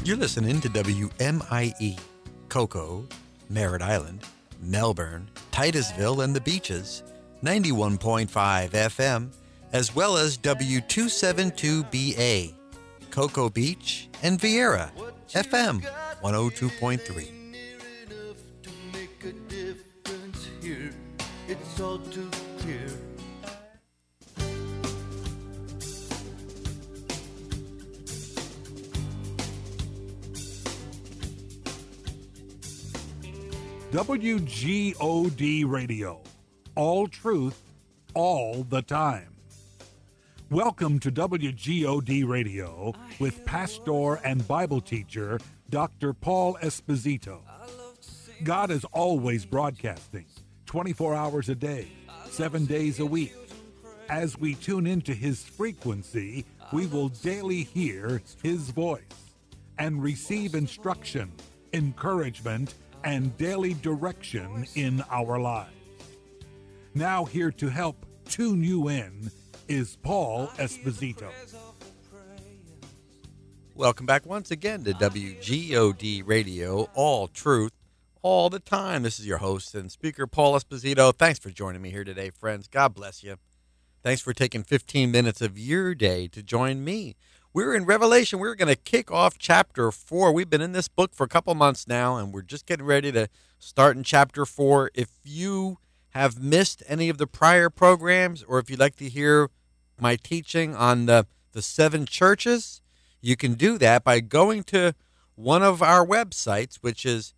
You're listening to WMIE, Cocoa, Merritt Island, Melbourne, Titusville, and the Beaches, 91.5 FM, as well as W272BA, Cocoa Beach, and Vieira, FM 102.3. It's all too clear. WGOD Radio, all truth, all the time. Welcome to WGOD Radio with pastor and Bible teacher Dr. Paul Esposito. God is always broadcasting, 24 hours a day, 7 days a week. As we tune into his frequency, we will daily hear his voice and receive instruction, encouragement, and daily direction in our lives. Now here to help tune you in is Paul Esposito. Welcome back once again to WGOD Radio, all truth, all the time. This is your host and speaker, Paul Esposito. Thanks for joining me here today, friends. God bless you. Thanks for taking 15 minutes of your day to join me. We're in Revelation. We're going to kick off chapter 4. We've been in this book for a couple months now, and we're just getting ready to start in chapter 4. If you have missed any of the prior programs, or if you'd like to hear my teaching on the 7 churches, you can do that by going to one of our websites, which is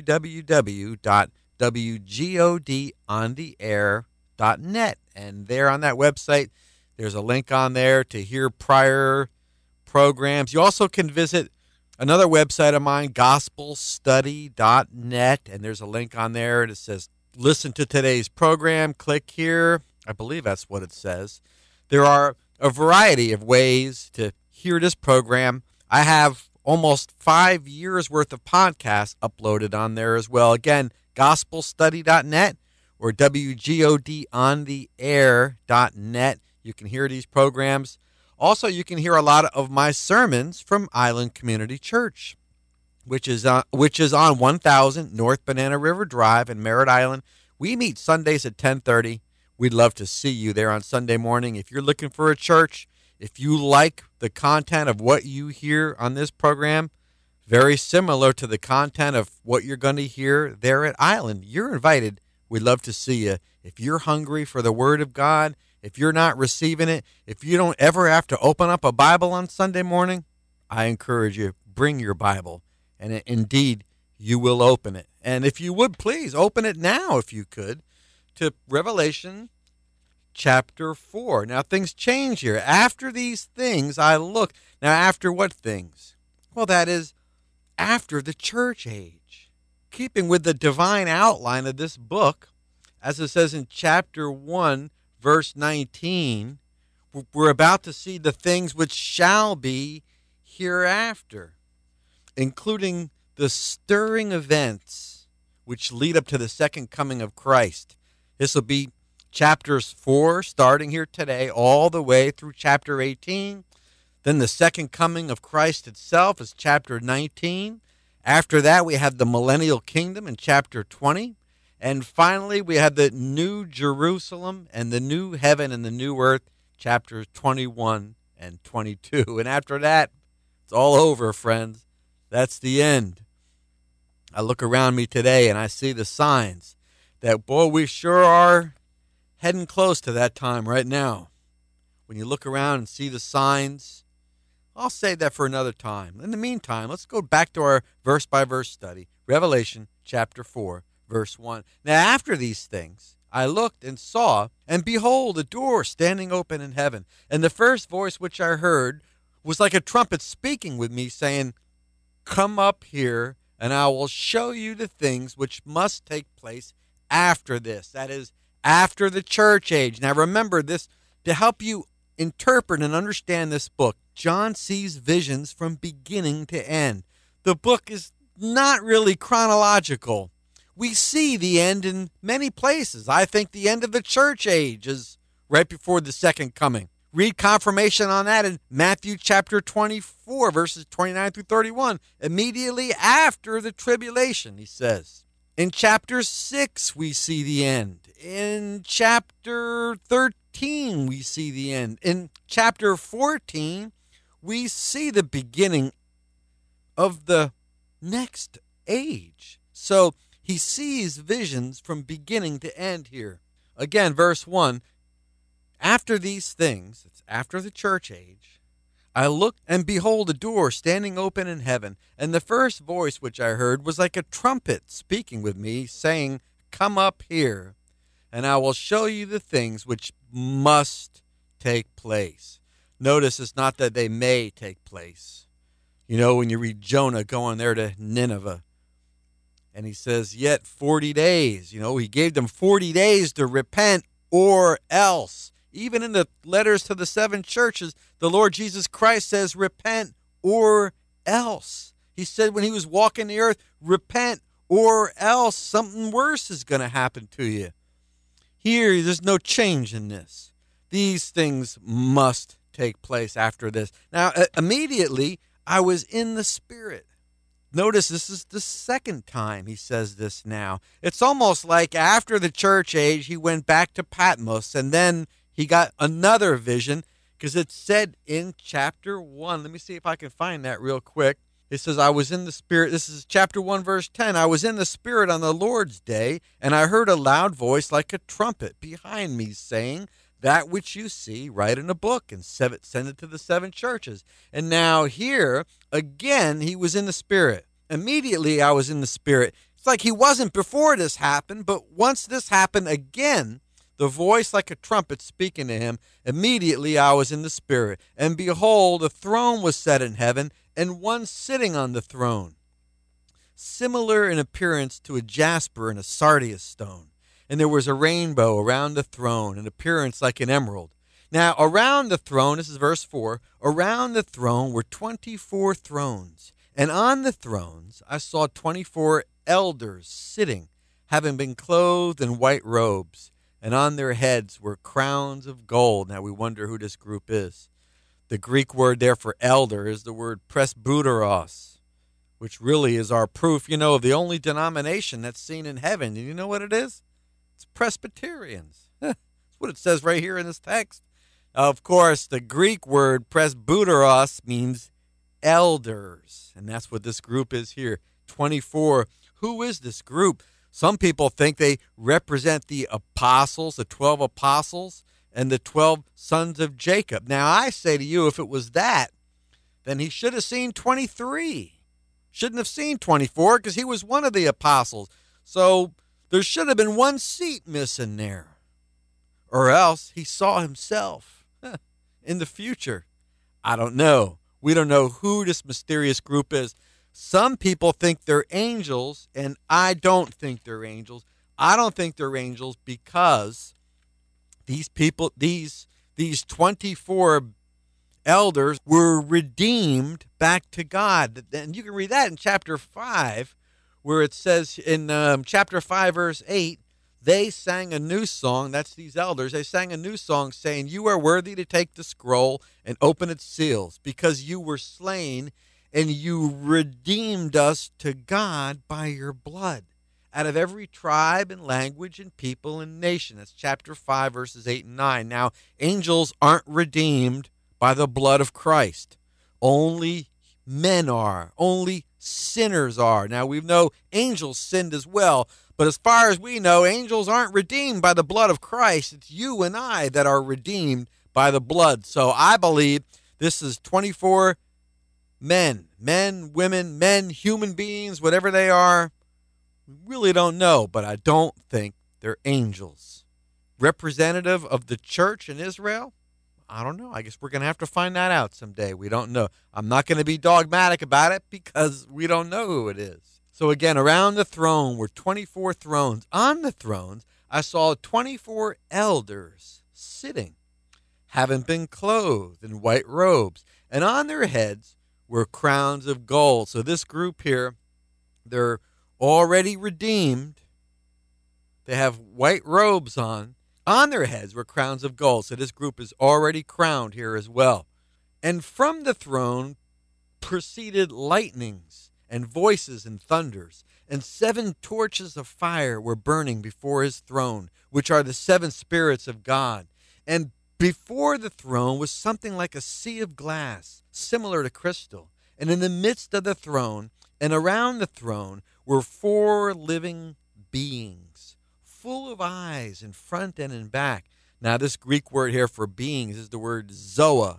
www.wgodontheair.net. And there on that website, there's a link on there to hear prior programs. You also can visit another website of mine, gospelstudy.net, and there's a link on there that says, listen to today's program, click here. I believe that's what it says. There are a variety of ways to hear this program. I have almost 5 years worth of podcasts uploaded on there as well. Again, gospelstudy.net or wgodontheair.net. You can hear these programs. Also, you can hear a lot of my sermons from Island Community Church, which is on 1000 North Banana River Drive in Merritt Island. We meet Sundays at 10:30. We'd love to see you there on Sunday morning. If you're looking for a church, if you like the content of what you hear on this program, very similar to the content of what you're going to hear there at Island, you're invited. We'd love to see you. If you're hungry for the Word of God, if you're not receiving it, if you don't ever have to open up a Bible on Sunday morning, I encourage you, bring your Bible. And indeed, you will open it. And if you would, please open it now, if you could, to Revelation chapter 4. Now, things change here. After these things, I looked. Now, after what things? Well, that is, after the church age. Keeping with the divine outline of this book, as it says in chapter 1, verse 19, we're about to see the things which shall be hereafter, including the stirring events which lead up to the second coming of Christ. This will be chapters 4, starting here today, all the way through chapter 18. Then the second coming of Christ itself is chapter 19. After that, we have the millennial kingdom in chapter 20. And finally, we have the New Jerusalem and the new heaven and the new earth, chapters 21 and 22. And after that, it's all over, friends. That's the end. I look around me today and I see the signs that, boy, we sure are heading close to that time right now. When you look around and see the signs, I'll save that for another time. In the meantime, let's go back to our verse-by-verse study. Revelation chapter 4. Verse 1. Now after these things, I looked and saw, and behold, a door standing open in heaven. And the first voice which I heard was like a trumpet speaking with me, saying, come up here, and I will show you the things which must take place after this. That is, after the church age. Now remember this, to help you interpret and understand this book, John sees visions from beginning to end. The book is not really chronological. We see the end in many places. I think the end of the church age is right before the second coming. read confirmation on that in Matthew chapter 24, verses 29 through 31. Immediately after the tribulation, he says. In chapter 6, we see the end. In chapter 13, we see the end. In chapter 14, we see the beginning of the next age. So he sees visions from beginning to end here. Again, verse 1, after these things, it's after the church age, I looked, and behold, a door standing open in heaven. And the first voice which I heard was like a trumpet speaking with me, saying, Come up here, and I will show you the things which must take place. Notice it's not that they may take place. You know, when you read Jonah going there to Nineveh, and he says, yet 40 days. You know, he gave them 40 days to repent or else. Even in the letters to the 7 churches, the Lord Jesus Christ says, repent or else. He said when he was walking the earth, repent or else something worse is going to happen to you. Here, there's no change in this. These things must take place after this. Now, immediately, I was in the Spirit. Notice this is the second time he says this now. It's almost like after the church age, he went back to Patmos, and then he got another vision, because it said in chapter 1, let me see if I can find that real quick. It says, I was in the Spirit. This is chapter 1, verse 10. I was in the Spirit on the Lord's day, and I heard a loud voice like a trumpet behind me saying, that which you see, write in a book and send it to the 7 churches. And now here, again, he was in the Spirit. Immediately I was in the Spirit. It's like he wasn't before this happened, but once this happened again, the voice like a trumpet speaking to him, immediately I was in the Spirit. And behold, a throne was set in heaven, and one sitting on the throne, similar in appearance to a jasper and a sardius stone. And there was a rainbow around the throne, in appearance like an emerald. Now, around the throne, this is verse 4, around the throne were 24 thrones. And on the thrones I saw 24 elders sitting, having been clothed in white robes. And on their heads were crowns of gold. Now, we wonder who this group is. The Greek word there for elder is the word presbyteros, which really is our proof, of the only denomination that's seen in heaven. And you know what it is? It's Presbyterians. That's what it says right here in this text. Of course, the Greek word presbyteros means elders, and that's what this group is here. 24. Who is this group? Some people think they represent the apostles, the 12 apostles, and the 12 sons of Jacob. Now, I say to you, if it was that, then he should have seen 23. Shouldn't have seen 24, because he was one of the apostles. So there should have been one seat missing there. Or else he saw himself in the future. I don't know. We don't know who this mysterious group is. Some people think they're angels, and I don't think they're angels. I don't think they're angels because these people, these 24 elders were redeemed back to God. And you can read that in chapter 5, where it says in chapter 5, verse 8, they sang a new song. That's these elders. They sang a new song saying, you are worthy to take the scroll and open its seals, because you were slain and you redeemed us to God by your blood out of every tribe and language and people and nation. That's chapter 5, verses 8 and 9. Now, angels aren't redeemed by the blood of Christ. Only men are. Only sinners are. Now, we know angels sinned as well, but as far as we know, angels aren't redeemed by the blood of Christ. It's you and I that are redeemed by the blood. So I believe this is 24 men, women, human beings, whatever they are. We really don't know, but I don't think they're angels. Representative of the church in Israel? I don't know. I guess we're going to have to find that out someday. We don't know. I'm not going to be dogmatic about it because we don't know who it is. So again, around the throne were 24 thrones. On the thrones, I saw 24 elders sitting, having been clothed in white robes, and on their heads were crowns of gold. So this group here, they're already redeemed. They have white robes on, On their heads were crowns of gold. So this group is already crowned here as well. And from the throne proceeded lightnings and voices and thunders, and 7 torches of fire were burning before his throne, which are the 7 spirits of God. And before the throne was something like a sea of glass, similar to crystal. And in the midst of the throne and around the throne were 4 living beings, full of eyes in front and in back. Now, this Greek word here for beings is the word zoa,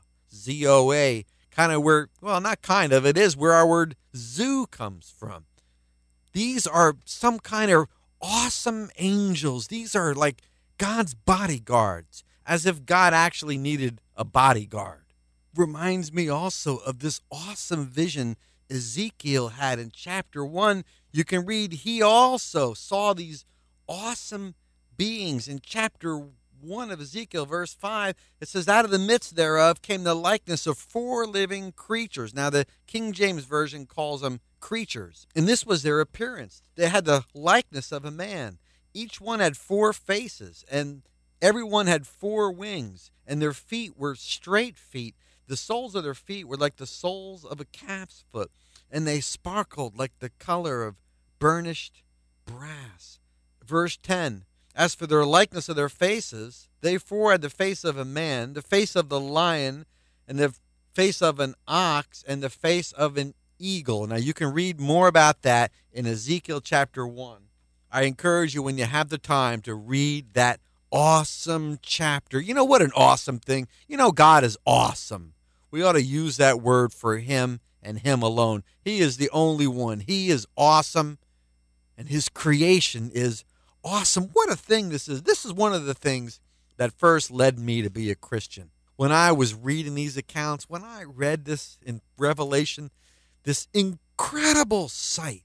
Z-O-A, kind of where, well, not kind of, it is where our word zoo comes from. These are some kind of awesome angels. These are like God's bodyguards, as if God actually needed a bodyguard. Reminds me also of this awesome vision Ezekiel had in chapter 1. You can read, he also saw these awesome beings. In chapter 1 of Ezekiel, verse 5, it says, out of the midst thereof came the likeness of 4 living creatures. Now, the King James Version calls them creatures, and this was their appearance. They had the likeness of a man. Each one had 4 faces, and everyone had 4 wings, and their feet were straight feet. The soles of their feet were like the soles of a calf's foot, and they sparkled like the color of burnished brass. Verse 10, as for their likeness of their faces, they 4 had the face of a man, the face of the lion, and the face of an ox, and the face of an eagle. Now, you can read more about that in Ezekiel chapter 1. I encourage you, when you have the time, to read that awesome chapter. You know what an awesome thing? You know God is awesome. We ought to use that word for him and him alone. He is the only one. He is awesome, and his creation is awesome. What a thing this is. This is one of the things that first led me to be a Christian. When I was reading these accounts, when I read this in Revelation, this incredible sight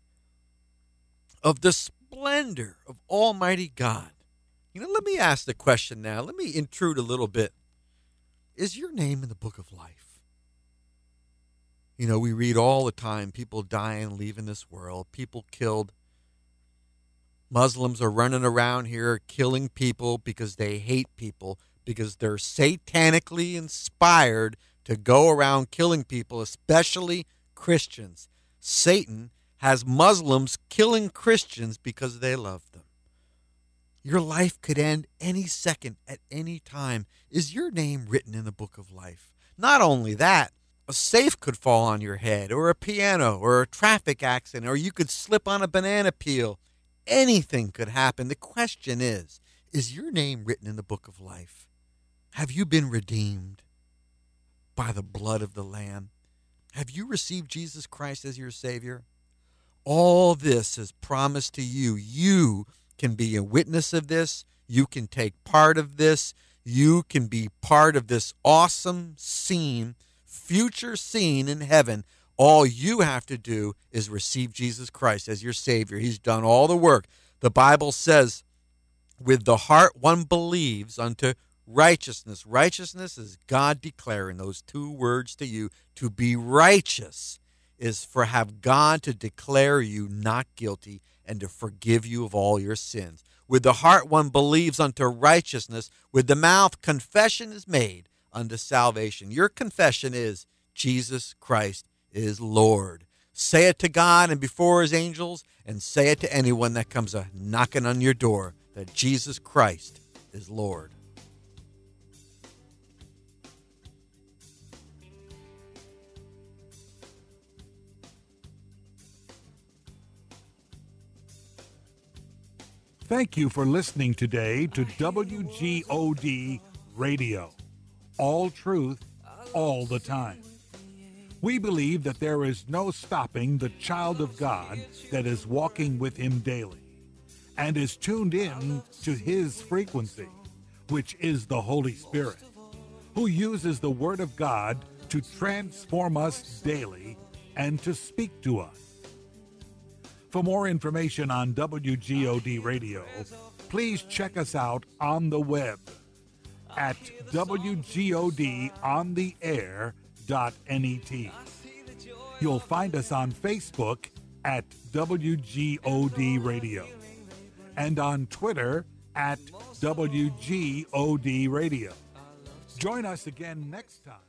of the splendor of Almighty God. You know, let me ask the question now. Let me intrude a little bit. Is your name in the book of life? You know, we read all the time people dying, leaving this world, people killed. Muslims are running around here killing people because they hate people, because they're satanically inspired to go around killing people, especially Christians. Satan has Muslims killing Christians because they love them. Your life could end any second, at any time. Is your name written in the book of life? Not only that, a safe could fall on your head, or a piano, or a traffic accident, or you could slip on a banana peel. Anything could happen. The question is your name written in the book of life? Have you been redeemed by the blood of the Lamb? Have you received Jesus Christ as your Savior? All this is promised to you. You can be a witness of this. You can take part of this. You can be part of this awesome scene, future scene in heaven. All you have to do is receive Jesus Christ as your Savior. He's done all the work. The Bible says, with the heart one believes unto righteousness. Righteousness is God declaring those 2 words to you. To be righteous is for have God to declare you not guilty and to forgive you of all your sins. With the heart one believes unto righteousness. With the mouth confession is made unto salvation. Your confession is Jesus Christ is Lord. Say it to God and before his angels, and say it to anyone that comes a knocking on your door, that Jesus Christ is Lord. Thank you for listening today to WGOD Radio. All truth, all the time. We believe that there is no stopping the child of God that is walking with him daily and is tuned in to his frequency, which is the Holy Spirit, who uses the Word of God to transform us daily and to speak to us. For more information on WGOD Radio, please check us out on the web at WGODontheair.net. You'll find us on Facebook at WGOD Radio and on Twitter at WGOD Radio. Join us again next time.